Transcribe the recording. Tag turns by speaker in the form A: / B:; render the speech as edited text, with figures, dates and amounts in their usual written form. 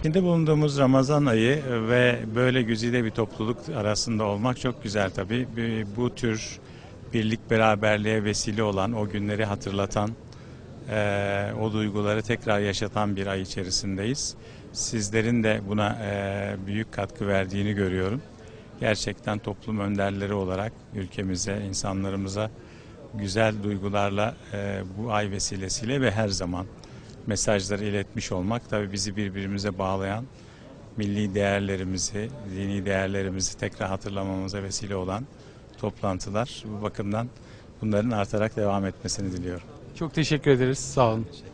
A: İçinde bulunduğumuz Ramazan ayı ve böyle güzide bir topluluk arasında olmak çok güzel tabii. Bu tür birlik beraberliğe vesile olan, o günleri hatırlatan, o duyguları tekrar yaşatan bir ay içerisindeyiz. Sizlerin de buna büyük katkı verdiğini görüyorum. Gerçekten toplum önderleri olarak ülkemize, insanlarımıza güzel duygularla bu ay vesilesiyle ve her zaman mesajları iletmiş olmak tabii bizi birbirimize bağlayan, milli değerlerimizi, dini değerlerimizi tekrar hatırlamamıza vesile olan toplantılar. Bu bakımdan bunların artarak devam etmesini diliyorum.
B: Çok teşekkür ederiz. Sağ olun.